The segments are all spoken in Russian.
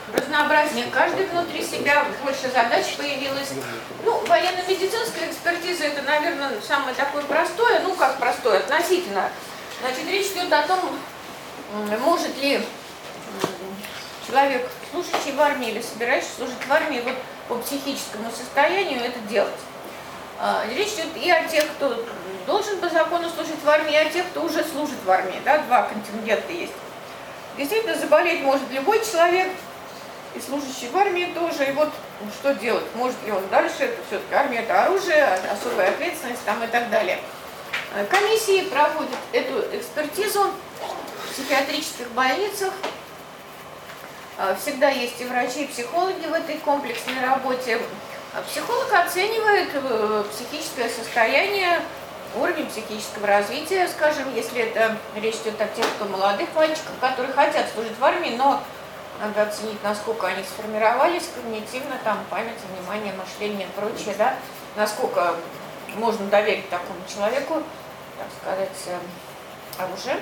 разнообразнее каждый внутри себя, больше задач появилось. Ну, военно-медицинская экспертиза это, наверное, самое такое простое, ну как простое, относительно. Значит, речь идет о том, может ли человек, служащий в армии или собирающийся служить в армии, вот по психическому состоянию это делать. Речь идет и о тех, кто должен по закону служить в армии, и о тех, кто уже служит в армии. Да, два контингента есть. Действительно, заболеть может любой человек, и служащий в армии тоже. И вот что делать? Может ли он дальше? Это все-таки армия, это оружие, особая ответственность там и так далее. Комиссии проводят эту экспертизу в психиатрических больницах. Всегда есть и врачи, и психологи в этой комплексной работе. Психолог оценивает психическое состояние, уровень психического развития, скажем, если это речь идет о тех, кто молодых мальчиков, которые хотят служить в армии, но надо оценить, насколько они сформировались когнитивно, там, память, внимание, мышление и прочее, да, насколько можно доверить такому человеку, так сказать, оружие.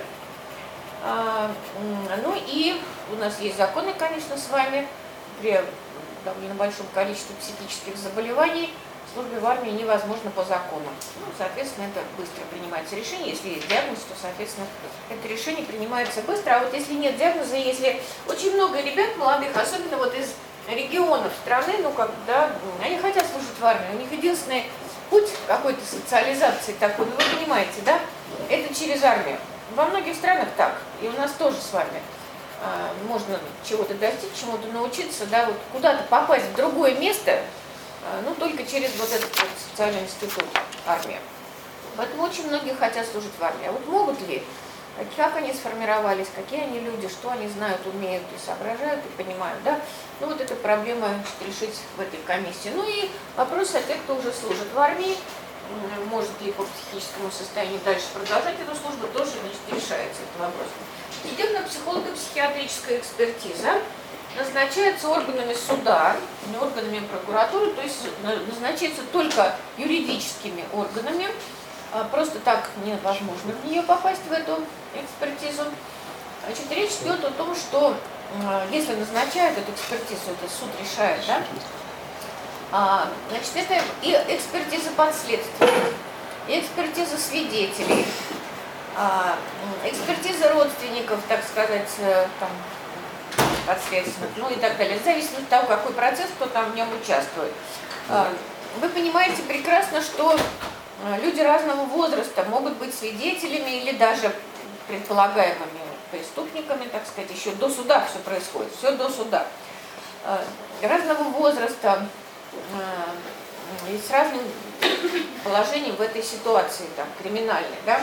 Ну и у нас есть законы, конечно, с вами. При довольно большом количестве психических заболеваний службе в армии невозможно по закону. Ну, соответственно, это быстро принимается решение. Если есть диагноз, то, соответственно, это решение принимается быстро. А вот если нет диагноза, если очень много ребят молодых, особенно вот из регионов страны, ну как, да, они хотят служить в армии, у них единственный путь какой-то социализации такой, ну вы понимаете, да, это через армию. Во многих странах так, и у нас тоже с вами можно чего-то достичь, чему-то научиться, да, вот куда-то попасть в другое место, ну, только через вот этот вот социальный институт, армия. Поэтому очень многие хотят служить в армии. А вот могут ли, как они сформировались, какие они люди, что они знают, умеют и соображают, и понимают, да? Ну, вот эта проблема решить в этой комиссии. Ну, и вопрос о тех, кто уже служит в армии, может ли по психическому состоянию дальше продолжать эту службу, тоже, значит, решается этот вопрос. Судебно-психолого-психиатрическая экспертиза назначается органами суда, не органами прокуратуры, то есть назначается только юридическими органами. Просто так невозможно в нее попасть, в эту экспертизу. Значит, речь идет о том, что если назначают эту экспертизу, это суд решает, да, значит, это и экспертиза последствий, и экспертиза свидетелей, экспертиза родственников, так сказать, там, подследственных, ну и так далее, в зависимости от того, какой процесс, кто там в нем участвует. Вы понимаете прекрасно, что люди разного возраста могут быть свидетелями или даже предполагаемыми преступниками, так сказать, еще до суда все происходит, все до суда. Разного возраста и с разным положением в этой ситуации, там, криминальной, да.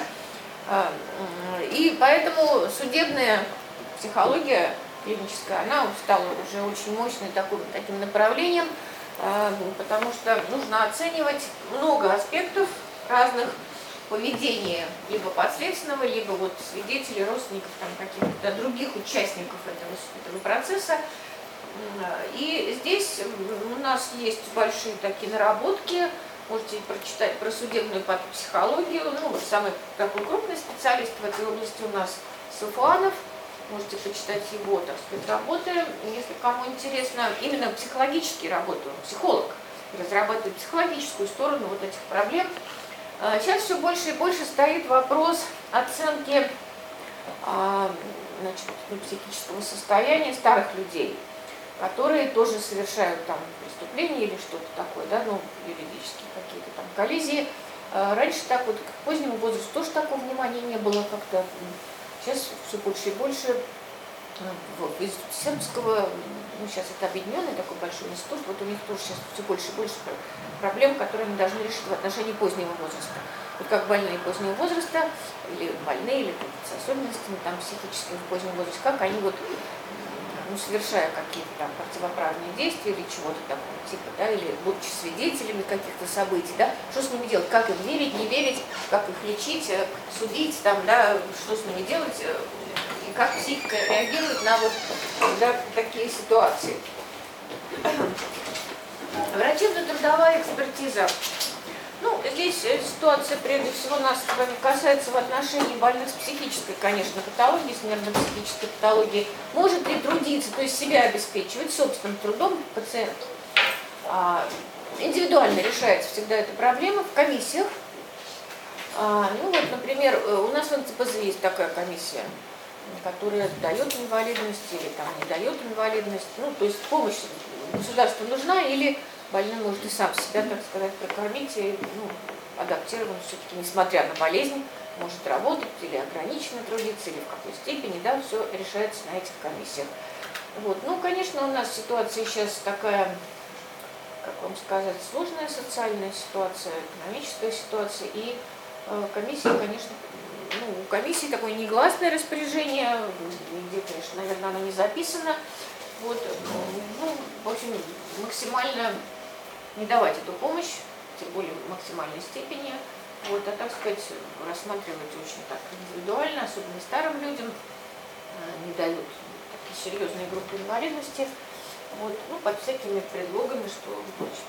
И поэтому судебная психология клиническая, она стала уже очень мощной таким направлением, потому что нужно оценивать много аспектов разных поведения либо подследственного, либо вот свидетелей, родственников, там, каких-то других участников этого процесса. И здесь у нас есть большие такие наработки. Можете прочитать про судебную психологию. Ну, самый такой крупный специалист в этой области у нас Сафуанов. Можете почитать его, так сказать, работы. Если кому интересно, именно психологические работы, он психолог, разрабатывает психологическую сторону вот этих проблем. Сейчас все больше и больше стоит вопрос оценки значит, психического состояния старых людей, которые тоже совершают там преступления или что-то такое, да, ну, юридические какие-то там коллизии. Раньше так вот к позднему возрасту тоже такого внимания не было как-то. Сейчас все больше и больше вот, из сербского, ну, сейчас это объединенный такой большой институт, вот у них тоже сейчас все больше и больше проблем, которые они должны решить в отношении позднего возраста. Вот как больные позднего возраста, или больные, или с особенностями там, психическими в позднем возрасте, как они вот, ну, совершая какие-то там противоправные действия или чего-то такого типа, да, или будучи свидетелями каких-то событий, да, что с ними делать, как им верить, не верить, как их лечить, судить, там, да, что с ними делать, и как психика реагирует на вот, да, такие ситуации. Врачебно-трудовая экспертиза Ну, здесь ситуация, прежде всего, нас с вами касается в отношении больных с психической, конечно, патологией, с нервно-психической патологией. Может ли трудиться, то есть себя обеспечивать собственным трудом пациент? Индивидуально решается всегда эта проблема в комиссиях. Ну вот, например, у нас в НЦПЗ есть такая комиссия, которая дает инвалидность или там не дает инвалидность. Ну, то есть помощь государству нужна или больной может и сам себя, так сказать, прокормить и адаптирован все-таки, несмотря на болезнь, может работать или ограниченно трудиться, или в какой степени, да, все решается на этих комиссиях. Вот. Ну, конечно, у нас ситуация сейчас такая, как вам сказать, сложная социальная ситуация, экономическая ситуация, и комиссия, конечно, у комиссии такое негласное распоряжение, где, конечно, наверное, оно не записано. Вот, в общем, максимально не давать эту помощь, тем более в максимальной степени, вот, а, так сказать, рассматривать очень так индивидуально, особенно старым людям, не дают такие серьезные группы инвалидности, вот, под всякими предлогами, что, значит,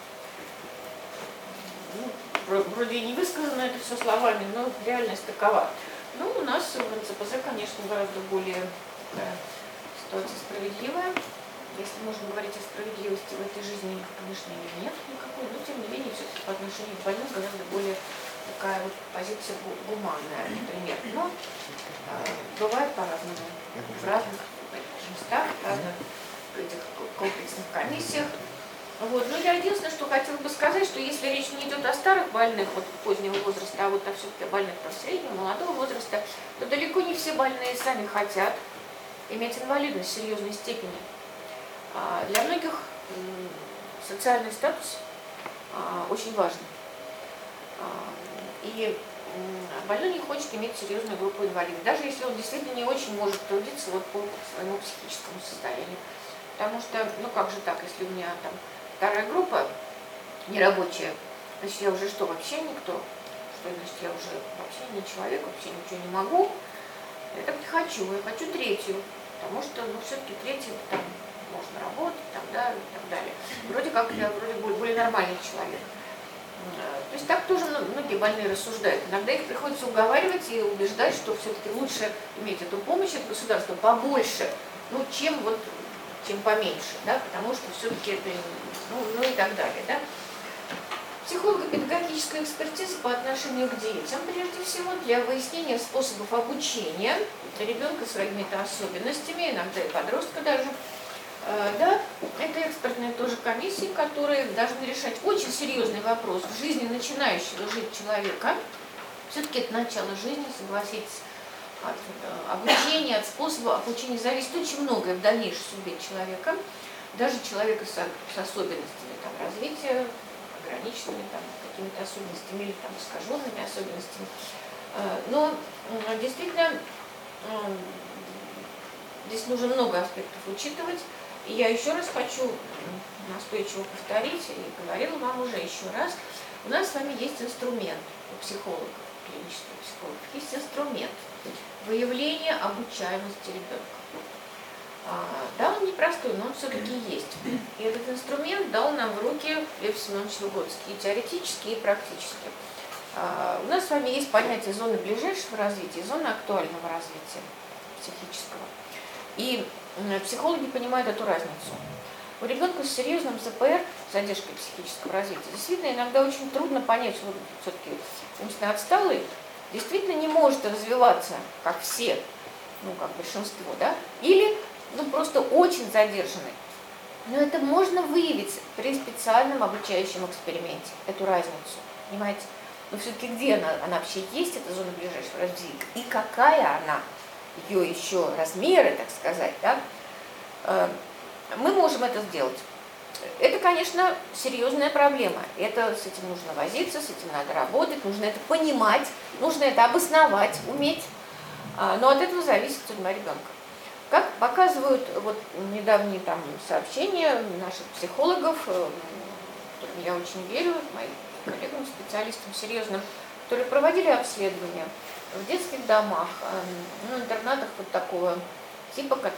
вроде и не высказано это все словами, но реальность такова. Ну, у нас в НЦПЗ, конечно, гораздо более ситуация справедливая. Если можно говорить о справедливости в этой жизни, конечно, ее нет никакой, но тем не менее, все-таки по отношению к больным гораздо более такая вот позиция гуманная, например. Но бывает по-разному, в разных местах, в разных этих комплексных комиссиях. Вот. Но я единственное, что хотела бы сказать, что если речь не идет о старых больных вот, позднего возраста, а вот все-таки о больных среднего, молодого возраста, то далеко не все больные сами хотят иметь инвалидность в серьезной степени. Для многих социальный статус очень важен. И больной не хочет иметь серьезную группу инвалидов, даже если он действительно не очень может трудиться вот по своему психическому состоянию. Потому что, как же так, если у меня там вторая группа нерабочая, значит, я уже что, вообще никто? Что, значит, я уже вообще не человек, вообще ничего не могу? Я так не хочу, я хочу третью, потому что, все-таки третью там можно работать, там, да, и так далее. Вроде как я более нормальный человек. То есть так тоже многие больные рассуждают. Иногда их приходится уговаривать и убеждать, что все-таки лучше иметь эту помощь от государства побольше, чем поменьше, да, потому что все-таки это, и так далее, да. Психолого-педагогическая экспертиза по отношению к детям, прежде всего, для выяснения способов обучения ребенка с какими-то особенностями, иногда и подростка даже. Да, это экспертные тоже комиссии, которые должны решать очень серьезный вопрос в жизни начинающего жить человека. Все-таки это начало жизни, согласитесь, от обучения, от способа обучения зависит очень многое в дальнейшей судьбе человека, даже человека с особенностями развития, ограниченными какими-то особенностями или искаженными особенностями. Но действительно здесь нужно много аспектов учитывать. И я еще раз хочу настойчиво повторить, и говорила вам уже еще раз, у нас с вами есть инструмент у психологов, клинических психологов, есть инструмент выявления обучаемости ребенка. Да, он непростой, но он все-таки есть. И этот инструмент дал нам в руки Лев Семенович Выгодский, и теоретически, и практически. У нас с вами есть понятие зоны ближайшего развития и зоны актуального развития психического. И психологи понимают эту разницу. У ребенка с серьезным ЗПР, задержкой психического развития, действительно иногда очень трудно понять, что он все-таки умственно отсталый, действительно не может развиваться, как все, как большинство, да, или просто очень задержанный. Но это можно выявить при специальном обучающем эксперименте, эту разницу, понимаете? Но все-таки где она вообще есть, эта зона ближайшего развития, и какая она, ее еще размеры, так сказать, да? Мы можем это сделать. Это, конечно, серьезная проблема. С этим нужно возиться, с этим надо работать, нужно это понимать, нужно это обосновать, уметь. Но от этого зависит судьба ребенка. Как показывают недавние сообщения наших психологов, которым я очень верю, моим коллегам, специалистам серьезным, которые проводили обследования в детских домах, интернатах такого типа, в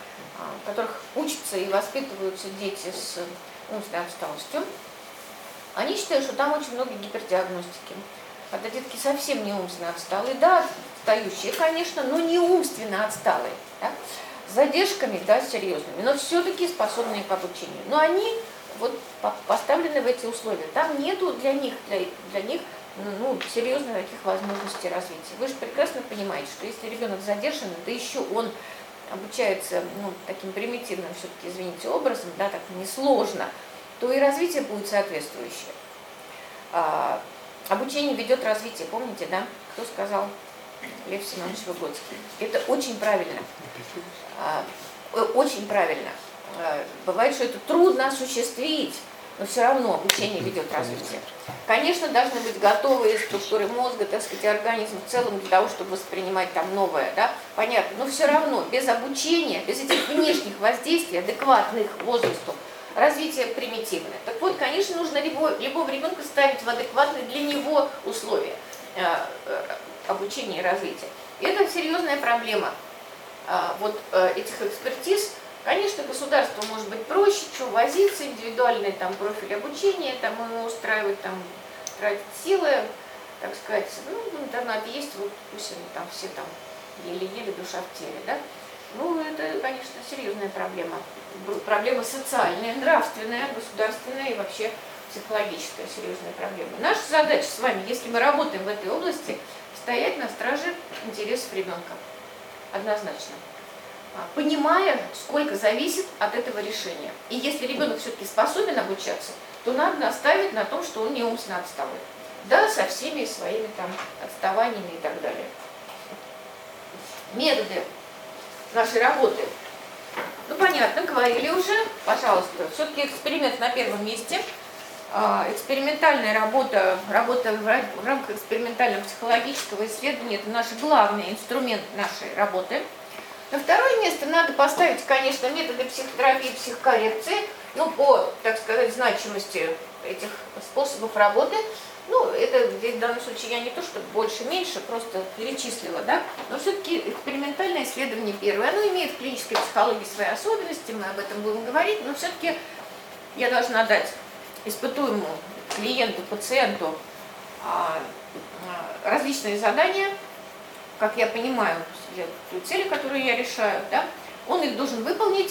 которых учатся и воспитываются дети с умственной отсталостью. Они считают, что там очень много гипердиагностики. Когда детки совсем не умственно отсталые, да, отстающие, конечно, но не умственно отсталые, да, с задержками, да, серьезными, но все-таки способные к обучению. Но они вот поставлены в эти условия. Там нету для них ну, серьезных таких возможностей развития. Вы же прекрасно понимаете, что если ребенок задержан, да еще он обучается, ну, таким примитивным, все-таки, извините, образом, да, так несложно, то и развитие будет соответствующее. Обучение ведет развитие, помните, да? Кто сказал? Лев Семенович Выгодский. Это очень правильно. Очень правильно. Бывает, что это трудно осуществить, но все равно обучение ведет развитие. Конечно, должны быть готовые структуры мозга, так сказать, организм в целом для того, чтобы воспринимать там новое, да, понятно. Но все равно без обучения, без этих внешних воздействий, адекватных возрасту, развитие примитивное. Так вот, конечно, нужно любого ребенка ставить в адекватные для него условия обучения и развития. И это серьезная проблема вот этих экспертиз. Конечно, государству может быть проще, что возиться, индивидуальный там профиль обучения, там ему устраивать, там тратить силы, так сказать. Ну, интернат есть, вот пусть они там все там еле-еле, душа в теле, да. Ну, это, конечно, серьезная проблема. Проблема социальная, нравственная, государственная и вообще психологическая серьезная проблема. Наша задача с вами, если мы работаем в этой области, стоять на страже интересов ребенка. Однозначно. Понимая, сколько зависит от этого решения. И если ребенок все-таки способен обучаться, то надо наставить на том, что он не умственно отсталый. Да, со всеми своими там отставаниями и так далее. Методы нашей работы. Ну, понятно, говорили уже, пожалуйста. Все-таки эксперимент на первом месте. Экспериментальная работа в рамках экспериментального психологического исследования – это наш главный инструмент нашей работы. На второе место надо поставить, конечно, методы психотерапии и психокоррекции, ну, по, так сказать, значимости этих способов работы. Ну, это здесь в данном случае я не то, что больше-меньше, просто перечислила, да, но все-таки экспериментальное исследование первое, оно имеет в клинической психологии свои особенности, мы об этом будем говорить, но все-таки я должна дать испытуемому клиенту, пациенту различные задания, как я понимаю, цели, которые я решаю, да, он их должен выполнить,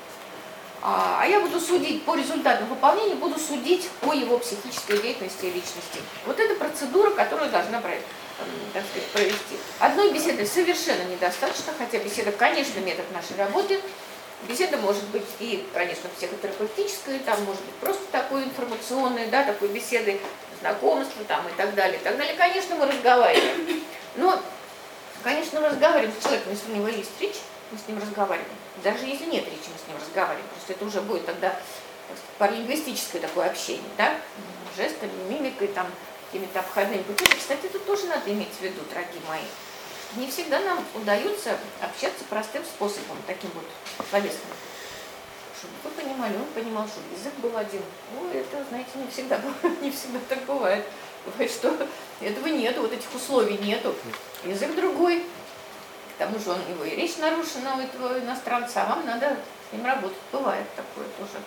а я буду судить по результатам выполнения, буду судить о его психической деятельности и личности. Вот это процедура, которую должна, так сказать, провести. Одной беседы совершенно недостаточно, хотя беседа, конечно, метод нашей работы. Беседа может быть и, конечно, психотерапевтическая, там может быть просто такой информационной, да, такой беседы, знакомства там и так далее, и так далее. Конечно, мы разговариваем. Но, конечно, мы разговариваем с человеком, если у него есть речь, мы с ним разговариваем. Даже если нет речи, мы с ним разговариваем. Просто это уже будет тогда паралингвистическое такое общение, да, жестами, мимикой, там, какими-то обходными путями. Кстати, это тоже надо иметь в виду, дорогие мои. Не всегда нам удается общаться простым способом, таким вот словесным. Чтобы вы понимали, он понимал, что язык был один. Ну, это, знаете, не всегда так бывает. Бывает, что этого нету, вот этих условий нету. Язык другой. К тому же его и речь нарушена у этого иностранца, а вам надо с ним работать. Бывает такое тоже.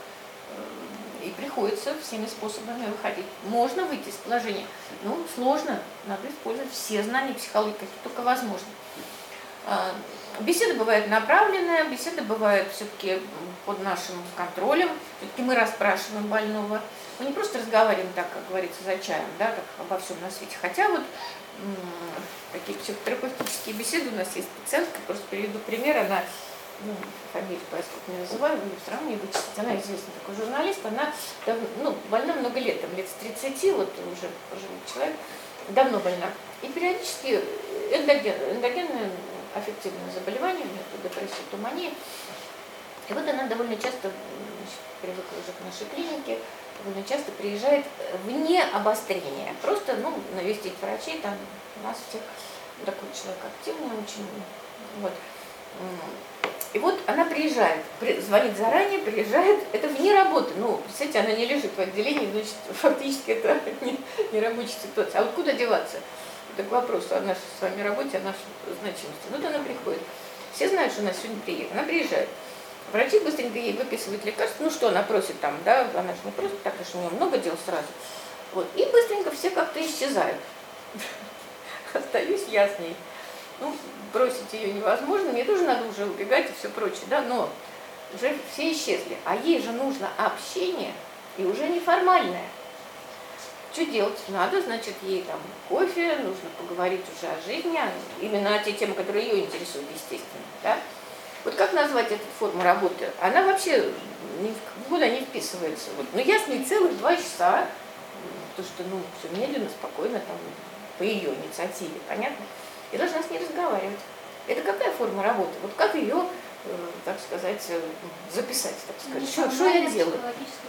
И приходится всеми способами выходить. Можно выйти из положения, но сложно. Надо использовать все знания психологии, какие только возможно. Беседа бывает направленная, беседа бывает все-таки под нашим контролем. Все-таки мы расспрашиваем больного. Мы не просто разговариваем так, как говорится, за чаем, да, как обо всем на свете. Хотя вот такие психотерапевтические беседы у нас есть пациентка, просто приведу пример, она, фамилию поскольку не называю, вы все равно не вычислите, она известный такой журналист, она больна много лет, там, лет с 30, вот уже пожилой человек, давно больна. И периодически эндогенное аффективное заболевание, у нее депрессия, тумания. И вот она довольно часто, привыкла уже к нашей клинике, довольно часто приезжает вне обострения. Просто, навестить врачей, там у нас всех такой человек активный очень. Вот. И вот она приезжает, звонит заранее, приезжает, это вне работы. Представляете, она не лежит в отделении, значит, фактически это не рабочая ситуация. А вот куда деваться? Это к вопросу о нашей с вами работе, о нашей значимости. Вот она приходит. Все знают, что она сегодня приедет. Она приезжает. Врачи быстренько ей выписывают лекарства, ну что она просит там, да, она же не просит, так что у нее много дел сразу. Вот, и быстренько все как-то исчезают. Остаюсь я с ней. Ну, бросить ее невозможно, мне тоже надо уже убегать и все прочее, да, но уже все исчезли. А ей же нужно общение, и уже неформальное. Что делать? Надо, значит, ей там кофе, нужно поговорить уже о жизни, именно о те темы, которые ее интересуют, естественно, да. Вот как назвать эту форму работы? Она вообще никуда не вписывается. Вот. Но я с ней целых 2 часа, потому что, ну, все медленно, спокойно, там, по ее инициативе, понятно? Я должна с ней разговаривать. Это какая форма работы? Вот как ее, так сказать, записать, так сказать? Что я делаю?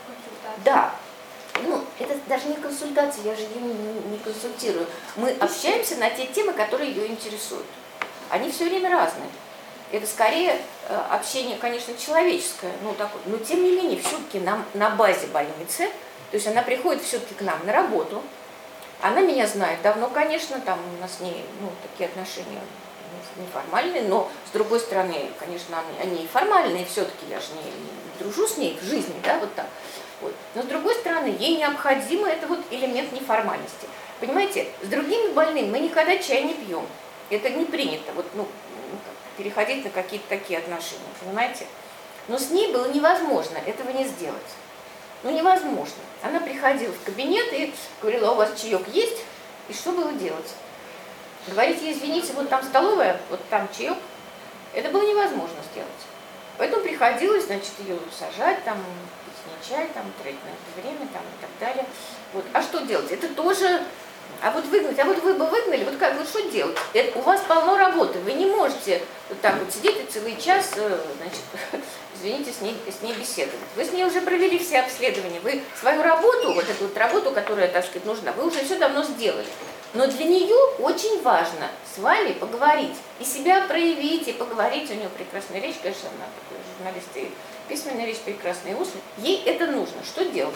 Да. Ну, это даже не консультация, я же ее не консультирую. Мы общаемся на те темы, которые ее интересуют. Они все время разные. Это скорее общение, конечно, человеческое, ну, такое, но тем не менее, все-таки на базе больницы, то есть она приходит все-таки к нам на работу, она меня знает давно, конечно, там у нас с ней, ну, такие отношения неформальные, но, с другой стороны, конечно, они и формальные, все-таки я же не дружу с ней в жизни, да, вот так. Вот. Но, с другой стороны, ей необходимо это вот элемент неформальности. Понимаете, с другими больными мы никогда чай не пьем, это не принято, вот, ну, переходить на какие-то такие отношения, понимаете? Но с ней было невозможно этого не сделать. Ну, невозможно. Она приходила в кабинет и говорила: у вас чаек есть? И что было делать? Говорить ей: извините, вот там столовая, вот там чаек. Это было невозможно сделать. Поэтому приходилось, значит, ее сажать, там, пить с ней чай, там, тратить на это время, там, и так далее. Вот. А что делать? Это тоже... А вот выгнать, а вот вы бы выгнали, вот как, вот что делать? Это, у вас полно работы, вы не можете вот так вот сидеть и целый час, значит, извините, с ней беседовать. Вы с ней уже провели все обследования, вы свою работу, вот эту вот работу, которая, так сказать, нужна, вы уже все давно сделали. Но для нее очень важно с вами поговорить, и себя проявить, и поговорить. У нее прекрасная речь, конечно, она такой журналист, и письменная речь прекрасная, и устная. Ей это нужно. Что делать?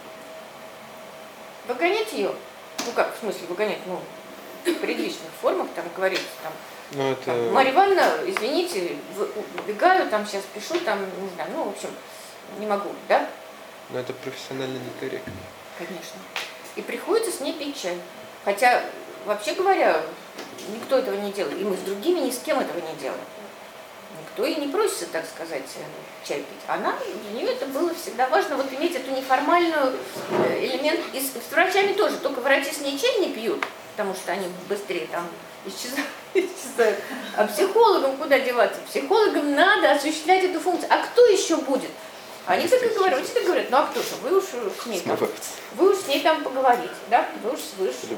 Выгонять ее? Ну как, в смысле выгонять? Ну, в приличных формах, там, говорится, там, ну, это... там, Марья Ивановна, извините, убегаю, там, сейчас пишу, там, не знаю, ну, в общем, не могу, да? Но это профессионально некорректно. Конечно. И приходится с ней пить чай. Хотя, вообще говоря, никто этого не делает, и мы с другими ни с кем этого не делаем. Никто и не просится, так сказать, чай пить. Она, для нее это было всегда важно, вот иметь эту неформальную элемент. И с врачами тоже, только врачи с ней чай не пьют, потому что они быстрее там исчезают. А психологам куда деваться? Психологам надо осуществлять эту функцию. А кто еще будет? Они так и говорят, вот тебе говорят: ну а кто же, вы уж с ней там, поговорите, да? Вы уж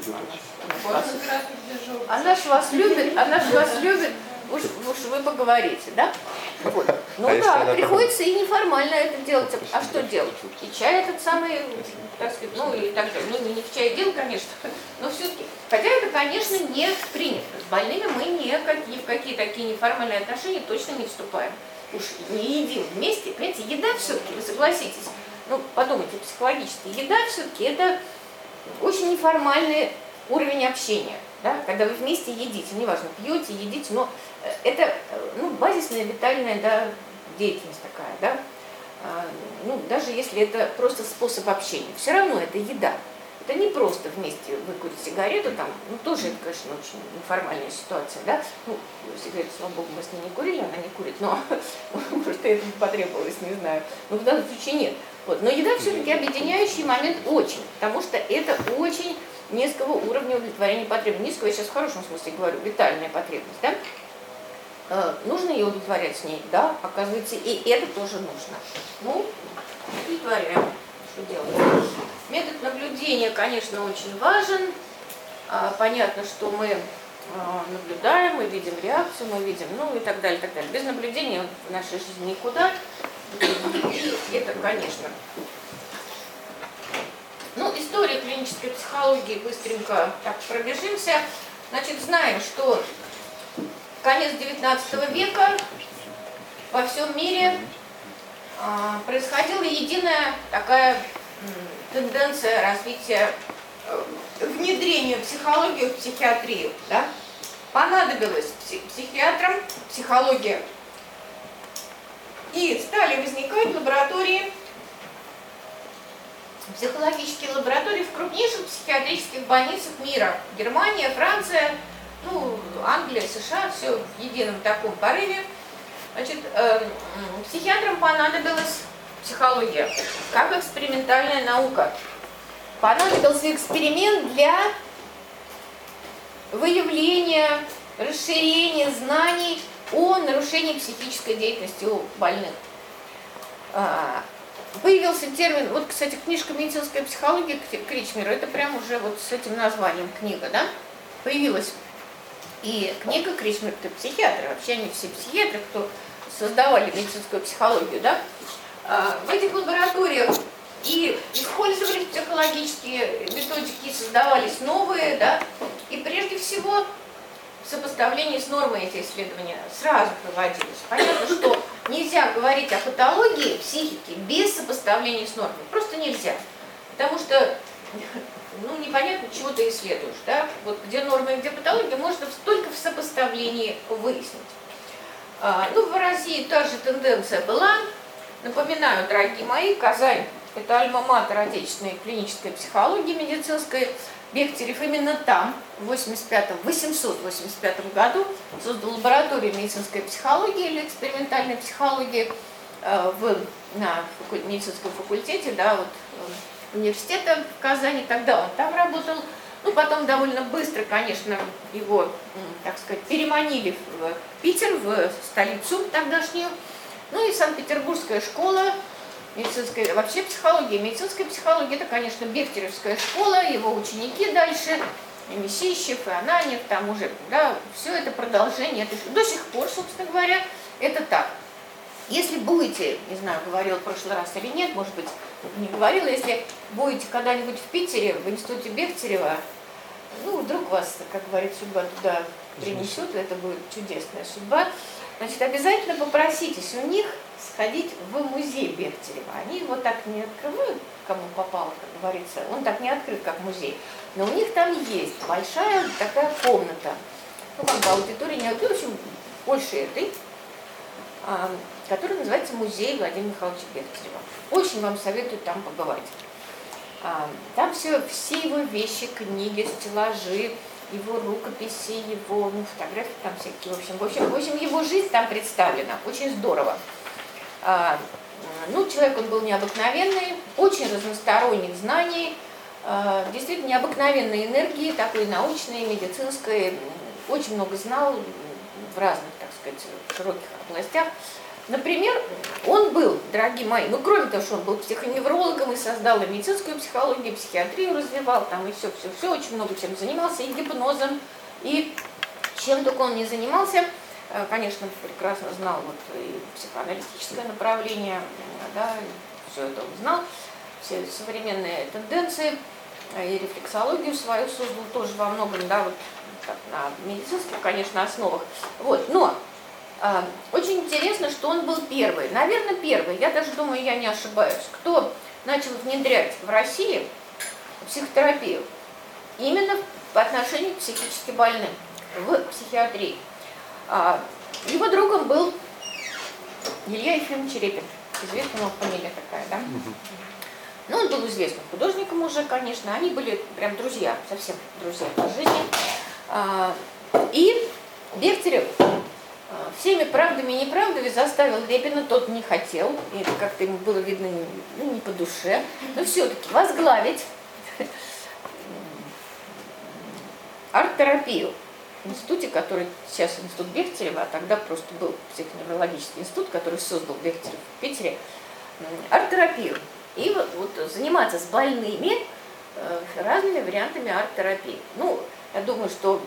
она ж вас любит, уж вы поговорите, да? Вот. Ну да, приходится и неформально это делать. А что делать? И чай этот самый, так сказать, ну и так далее. Ну не в чай дело, конечно, но все-таки. Хотя это, конечно, не принято. С больными мы ни в какие такие неформальные отношения точно не вступаем. Уж не едим вместе, понимаете, еда все-таки, вы согласитесь, ну подумайте психологически, еда все-таки это очень неформальный уровень общения, да? Когда вы вместе едите, неважно, пьете, едите, но это, ну, базисная витальная, да, деятельность такая, да, ну, даже если это просто способ общения, все равно это еда. Это не просто вместе выкурить сигарету, там, ну, тоже это, конечно, очень неформальная ситуация, да. Ну, сигарету, слава богу, мы с ней не курили, она не курит, но, может, это не потребовалось, не знаю. Но в данном случае нет. Вот. Но еда все-таки объединяющий момент очень, потому что это очень низкого уровня удовлетворения потребностей. Низкого, я сейчас в хорошем смысле говорю, витальная потребность, да. Нужно ее удовлетворять с ней, да, оказывается, и это тоже нужно. Ну, удовлетворяем. Что делать? Метод наблюдения, конечно, очень важен. Понятно, что мы наблюдаем, мы видим реакцию, мы видим, ну и так далее, так далее. Без наблюдения в нашей жизни никуда. И это, конечно. Ну, история клинической психологии, быстренько так пробежимся. Значит, знаем, что конец XIX века во всем мире происходила единая такая тенденция развития, внедрения психологии в психиатрию. Да? Понадобилась психиатрам психология И стали возникать лаборатории, психологические лаборатории в крупнейших психиатрических больницах мира. Германия, Франция, ну, Англия, США, все в едином таком порыве. Значит, психиатрам понадобилась психология как экспериментальная наука. Понадобился эксперимент для выявления, расширения знаний о нарушении психической деятельности у больных. Появился термин, вот, кстати, книжка «Медицинская психология» Кричмера, это прям уже вот с этим названием книга, да, появилась. И книга Кричмер, это психиатры, вообще они все психиатры, кто создавали медицинскую психологию, да. В этих лабораториях и использовались психологические методики, создавались новые, да, и прежде всего в сопоставлении с нормой эти исследования сразу проводились. Понятно, что нельзя говорить о патологии психики без сопоставления с нормой. Просто нельзя. Потому что, ну, непонятно, чего ты исследуешь, да? Вот где норма и где патология, можно только в сопоставлении выяснить. Ну, в России та же тенденция была. Напоминаю, дорогие мои, Казань – это альма-матер отечественной клинической психологии медицинской. Бехтерев именно там в 885 году создал лабораторию медицинской психологии или экспериментальной психологии на медицинском факультете, да, вот, университета в Казани. Тогда он там работал. Ну, потом довольно быстро, конечно, его, так сказать, переманили в Питер, в столицу тогдашнюю. Ну и Санкт-Петербургская школа медицинской, вообще психология. Медицинская психология – это, конечно, Бехтеревская школа, его ученики дальше, и Месищев, и Ананьев, там уже, да, все это продолжение. Это до сих пор, собственно говоря, это так. Если будете, не знаю, говорила в прошлый раз или нет, может быть, не говорила, если будете когда-нибудь в Питере, в институте Бехтерева, ну, вдруг вас, как говорит, судьба туда принесет, это будет чудесная судьба, значит, обязательно попроситесь у них сходить в музей Бехтерева. Они его так не открывают, кому попало, как говорится, он так не открыт, как музей, но у них там есть большая такая комната, ну, как бы аудитория, не аудитория, в общем, больше этой, который называется «Музей Владимира Михайловича Бехтерева». Очень вам советую там побывать. Там все его вещи, книги, стеллажи, его рукописи, его фотографии там всякие. В общем, его жизнь там представлена. Очень здорово. Ну, человек он был необыкновенный, очень разносторонних знаний, действительно необыкновенной энергии, такой научной, медицинской. Очень много знал в разных, так сказать, широких областях. Например, он был, дорогие мои, ну, кроме того, что он был психоневрологом и создал и медицинскую психологию, и психиатрию развивал, там и все, очень много чем занимался, и гипнозом, и чем только он не занимался. Конечно, прекрасно знал вот и психоаналитическое направление, да, все это он знал, все современные тенденции, и рефлексологию свою создал тоже во многом, да, вот так, на медицинских, конечно, основах. Вот, но очень интересно, что он был первый, наверное, первый, я даже думаю, я не ошибаюсь, кто начал внедрять в России психотерапию именно по отношению к психически больным в психиатрии. Его другом был Илья Ефимович Репин, известная его фамилия такая, да? Ну, он был известным художником уже, конечно, они были прям друзья, совсем друзья по жизни. И Бехтерев всеми правдами и неправдами заставил Репина, тот не хотел, и как-то ему было видно, ну, не по душе, но все-таки возглавить арт-терапию в институте, который сейчас институт Бехтерева, а тогда просто был психоневрологический институт, который создал Бехтерев в Питере, арт-терапию. И вот заниматься с больными разными вариантами арт-терапии. Ну, я думаю, что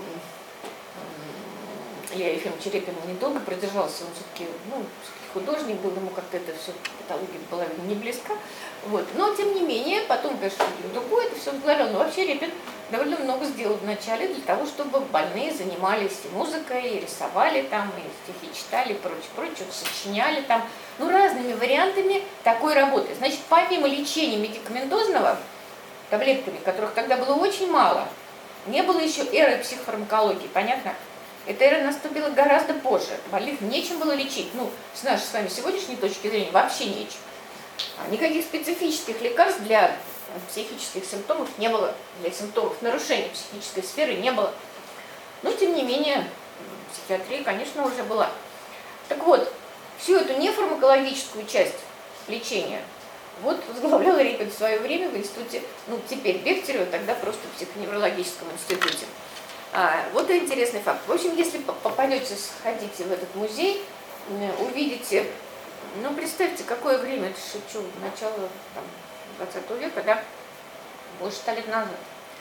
Илья Ефимович Репин недолго продержался, он все-таки, ну, художник был, ему как-то это все, патология была не близка. Вот. Но, тем не менее, потом, конечно, другое это все возглавлял. Но вообще Репин довольно много сделал вначале для того, чтобы больные занимались и музыкой, и рисовали там, и стихи читали, и прочее, что-то сочиняли там, ну, разными вариантами такой работы. Значит, помимо лечения медикаментозного таблетками, которых тогда было очень мало, не было еще эры психофармакологии, понятно? эта эра наступила гораздо позже. Больных нечем было лечить. Ну, с нашей с вами сегодняшней точки зрения вообще нечем. Никаких специфических лекарств для психических симптомов не было, для симптомов нарушения психической сферы не было. Но, тем не менее, психиатрия, конечно, уже была. Так вот, всю эту нефармакологическую часть лечения вот возглавлял Репин в свое время в институте, ну, теперь Бехтерева, тогда просто в психоневрологическом институте. Вот и интересный факт. В общем, если попадете, сходите в этот музей, увидите, ну, представьте, какое время, это шучу, начало там, 20 века, да, больше 100 лет назад.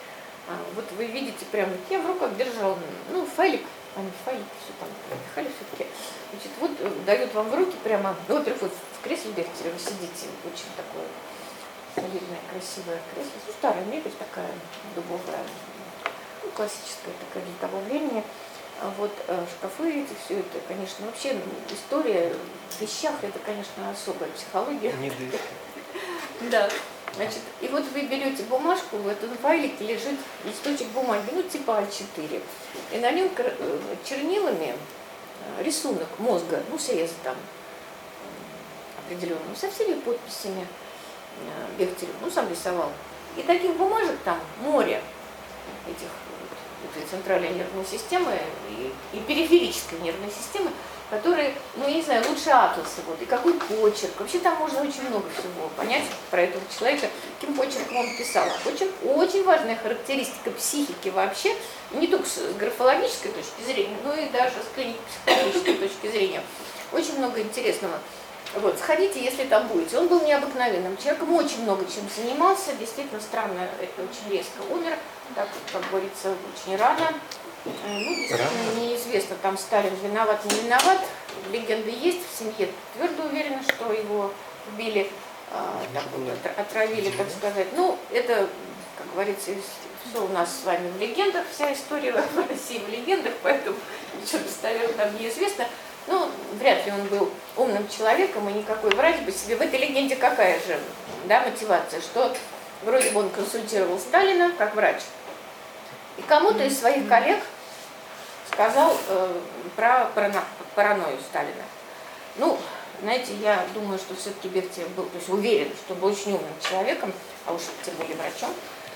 Вот вы видите, прямо, я в руках держала, ну, файлик, файлик, все там, пихали все-таки. Значит, вот дают вам в руки прямо, ну, во-первых, вот в кресле Бехтерева вы сидите, очень такое солидное, красивое кресло, ну, старая мебель такая, дубовая, ну, классическая такая для того времени. Вот шкафы эти, все это, конечно, вообще история в вещах, это, конечно, особая психология. Не дышит. Да. Значит, и вот вы берете бумажку, в этом файлике лежит листочек бумаги, ну, типа А4. И на нем чернилами рисунок мозга, ну, срез там определенный, со всеми подписями Бехтерев, ну, сам рисовал. И таких бумажек там море этих этой центральной нервной системы и периферической нервной системы, которые, ну, я не знаю, лучше атласа, вот, и какой почерк. Вообще там можно очень много всего понять про этого человека, каким почерком он писал. Почерк очень важная характеристика психики вообще, не только с графологической точки зрения, но и даже с клинико-психологической точки зрения. Очень много интересного. Вот, сходите, если там будете. Он был необыкновенным человеком, очень много чем занимался, действительно странно, это очень резко умер, так, как говорится, очень рано. Ну, действительно, неизвестно, там Сталин виноват, не виноват. Легенда есть, в семье твердо уверена, что его убили, так вот, отравили, так сказать. Ну, это, как говорится, все у нас с вами в легендах, вся история в России в легендах, поэтому ничего достоверно там неизвестно. Ну, вряд ли он был умным человеком, и никакой врач бы себе... В этой легенде какая же, да, мотивация, что вроде бы он консультировал Сталина как врач, и кому-то из своих коллег сказал про паранойю Сталина. Ну, знаете, я думаю, что все-таки Бехтерев был, то есть уверен, что был очень умным человеком, а уж тем более врачом.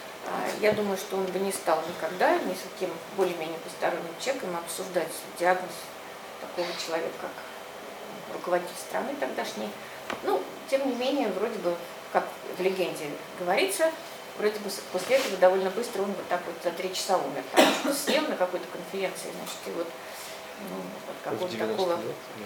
Я думаю, что он бы не стал никогда ни с каким более-менее посторонним человеком обсуждать диагноз такого человека, как руководитель страны тогдашней. Ну, тем не менее, вроде бы, как в легенде говорится, вроде бы после этого довольно быстро он вот так вот за 3 часа умер. Там что-то съел на какой-то конференции, значит, и вот, ну, вот какого-то такого.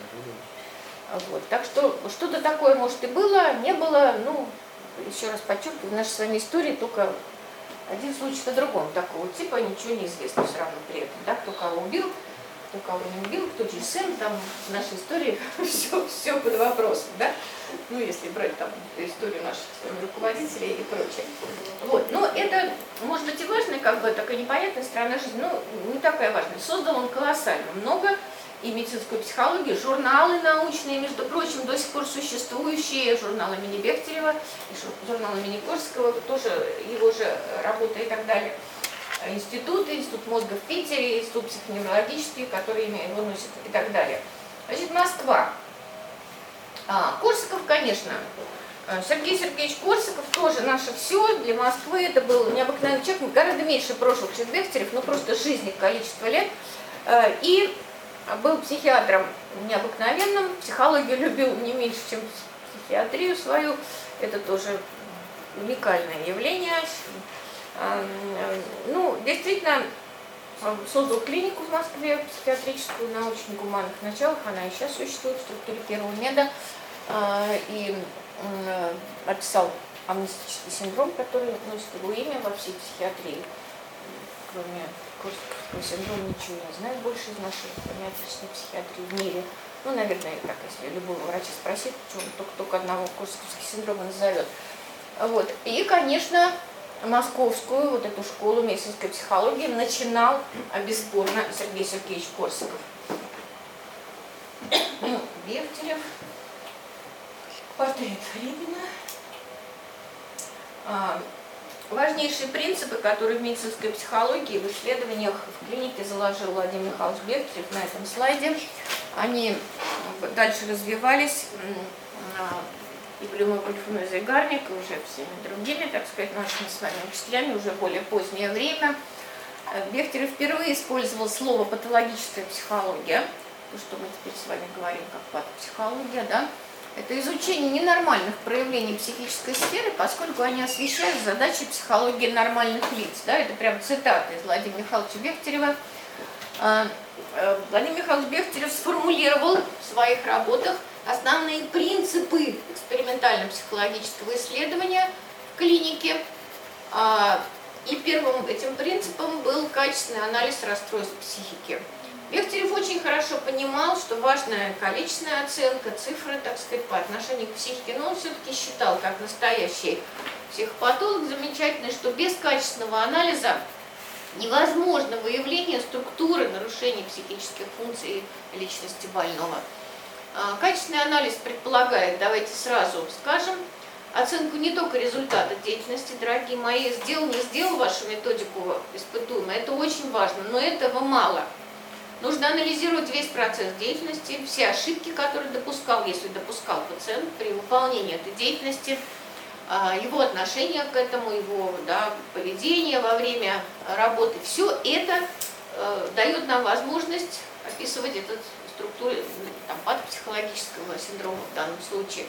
Вот. Так что что-то такое, может, и было, не было, ну, еще раз подчеркиваю, в нашей с вами истории только один случай на другом такого типа, ничего не известно все равно при этом, да, кто кого убил, кто кого не убил, кто чей сын, там в нашей истории все под вопросом, да, ну, если брать там историю наших руководителей и прочее. Вот, но это, может быть, и важная, как бы, такая непонятная сторона жизни, но не такая важная. Создал он колоссально много, и медицинскую психологию, журналы научные, между прочим, до сих пор существующие, журнал имени Бехтерева, и журнал имени Корского, тоже его же работа и так далее. Институт мозга в Питере, институт психоневрологический, который имя его носит и так далее. Значит, Москва. Корсаков, конечно, Сергей Сергеевич Корсаков тоже наше все. Для Москвы это был необыкновенный человек, гораздо меньше прошлого, чем Бехтерев, но просто жизни, количество лет. И был психиатром необыкновенным, психологию любил не меньше, чем психиатрию свою. Это тоже уникальное явление. Ну, действительно, создал клинику в Москве, психиатрическую, на очень гуманных началах, она и сейчас существует в структуре первого меда, и описал амнистический синдром, который носит его имя во всей психиатрии. Кроме Корсаковского синдрома ничего не знаю больше из нашей отечественной психиатрии в мире. Ну, наверное, так, если любого врача спросить, что он только одного Корсаковского синдрома назовет. Вот. И, конечно, московскую вот эту школу медицинской психологии начинал бесспорно Сергей Сергеевич Корсаков. Ну, Бехтерев, портрет Репина. важнейшие принципы, которые в медицинской психологии в исследованиях в клинике заложил Владимир Михайлович Бехтерев на этом слайде. Они дальше развивались и Блюмом-Вольфом и Зейгарник, и уже всеми другими, так сказать, нашими с вами учителями, уже в более позднее время. Бехтерев впервые использовал слово «патологическая психология», то, что мы теперь с вами говорим как патопсихология, да, это изучение ненормальных проявлений психической сферы, поскольку они освещают задачи психологии нормальных лиц. Да, это прям цитата из Владимира Михайловича Бехтерева. Владимир Михайлович Бехтерев сформулировал в своих работах основные принципы экспериментально-психологического исследования в клинике. И первым этим принципом был качественный анализ расстройств психики. Бехтерев очень хорошо понимал, что важная количественная оценка, цифры, так сказать, по отношению к психике, но он все-таки считал, как настоящий психопатолог, замечательный, что без качественного анализа невозможно выявление структуры нарушений психических функций личности больного. Качественный анализ предполагает, давайте сразу скажем, оценку не только результата деятельности, дорогие мои, сделал, не сделал вашу методику испытуемой, это очень важно, но этого мало. Нужно анализировать весь процесс деятельности, все ошибки, которые допускал, если допускал пациент при выполнении этой деятельности, его отношение к этому, его поведение во время работы. Все это дает нам возможность описывать эту структуру патопсихологического синдрома в данном случае.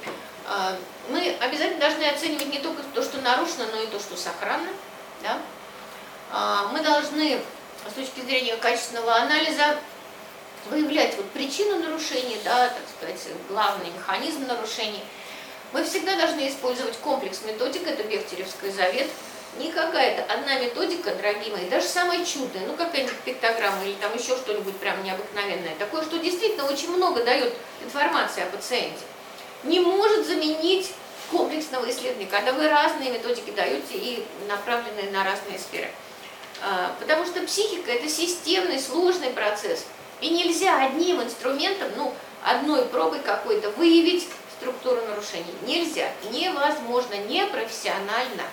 Мы обязательно должны оценивать не только то, что нарушено, но и то, что сохранно. Да? Мы должны с точки зрения качественного анализа выявлять причину нарушений, да, так сказать, главный механизм нарушений. Мы всегда должны использовать комплекс методик, это Бехтеревский завет. Не какая-то одна методика, дорогие мои, даже самая чудная, какая-нибудь пиктограмма или там еще что-нибудь прям необыкновенное, такое, что действительно очень много дает информации о пациенте, не может заменить комплексного исследования, когда вы разные методики даете и направленные на разные сферы. Потому что психика – это системный, сложный процесс. И нельзя одним инструментом, одной пробой какой-то выявить структуру нарушений. Нельзя, невозможно, непрофессионально.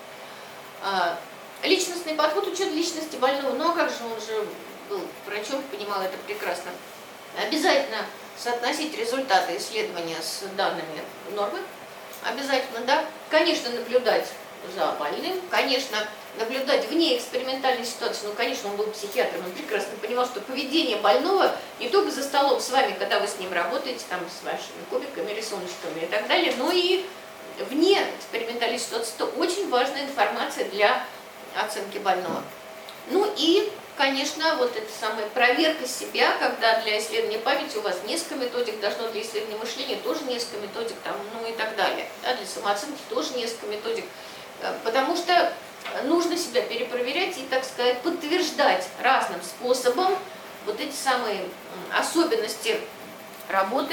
Личностный подход, учет личности больного, а как же, он же был врачом, понимал это прекрасно. Обязательно соотносить результаты исследования с данными нормы. Обязательно, да. Конечно, наблюдать за больным, конечно, наблюдать вне экспериментальной ситуации. Конечно, он был психиатром, он прекрасно понимал, что поведение больного не только за столом с вами, когда вы с ним работаете, там, с вашими кубиками, рисуночками и так далее, но и вне экспериментальной ситуации. Это очень важная информация для оценки больного. И, конечно, эта самая проверка себя, когда для исследования памяти у вас несколько методик, должно для исследования мышления тоже несколько методик, и так далее. Да, для самооценки тоже несколько методик. Потому что нужно себя перепроверять и, так сказать, подтверждать разным способом эти самые особенности работы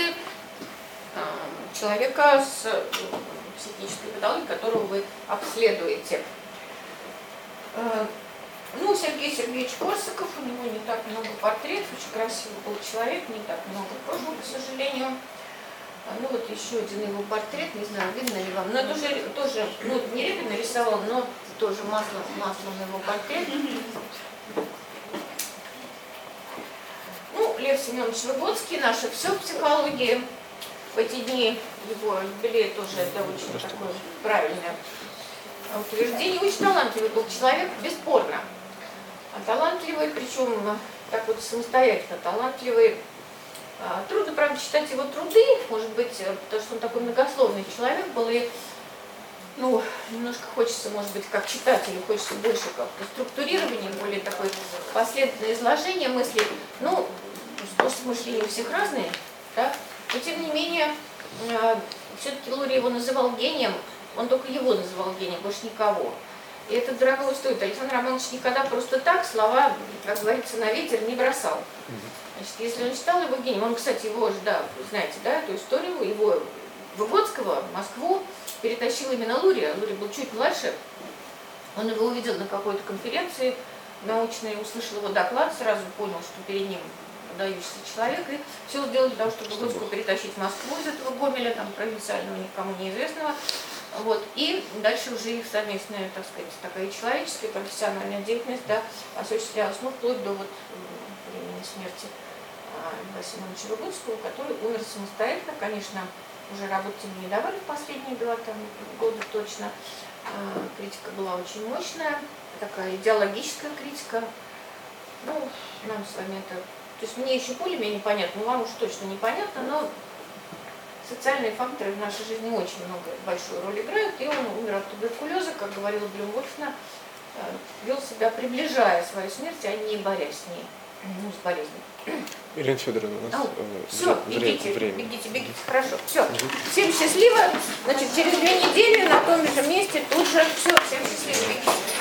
человека с психической патологией, которого вы обследуете. Сергей Сергеевич Корсаков, у него не так много портретов, очень красивый был человек, не так много прожил, к сожалению. Еще один его портрет, не знаю, видно ли вам, но это уже тоже, не Репин нарисовал, но тоже маслом его портрет. Лев Семенович Выгодский, наше все в психологии. В эти дни его юбилей тоже это очень такое правильное утверждение. Очень талантливый был человек, бесспорно. Талантливый, причем так самостоятельно талантливый. Трудно, правда, читать его труды, может быть, потому что он такой многословный человек был, и немножко хочется, может быть, как читателю, хочется больше как-то структурирования, более такое последовательное изложение мыслей. Способ мышления у всех разный, да? Но тем не менее, все-таки Лурий его называл гением, он только его называл гением, больше никого. И это дорого стоит. Александр Романович никогда просто так слова, как говорится, на ветер не бросал. Значит, если он считал его гением, он, кстати, его же, знаете, эту историю, его Выгодского в Москву перетащил именно Лурий. Лурий был чуть младше, он его увидел на какой-то конференции научной, услышал его доклад, сразу понял, что перед ним выдающийся человек, и все сделали для того, чтобы Выгодского перетащить в Москву из этого Гомеля, провинциального, никому неизвестного. Вот. И дальше уже их совместная, так сказать, такая человеческая, профессиональная деятельность, да, осуществлялась, ну, вплоть до вот времени смерти Льва Семеновича Выгодского, который умер самостоятельно, конечно, уже работать ему не давали в последние 2 года точно. Критика была очень мощная, такая идеологическая критика. Ну, нам с вами это... То есть мне еще более-менее непонятно, вам уж точно непонятно, но социальные факторы в нашей жизни очень большую роль играют, и он умер от туберкулеза, как говорила Блюм-Вольфна, вел себя, приближая свою смерть, а не борясь с ней, ну, с болезнью. Ирина Федоровна, у нас все, время. бегите, хорошо, все. Всем счастливо, значит, через 2 недели на том же месте тут же, все, всем счастливо, бегите.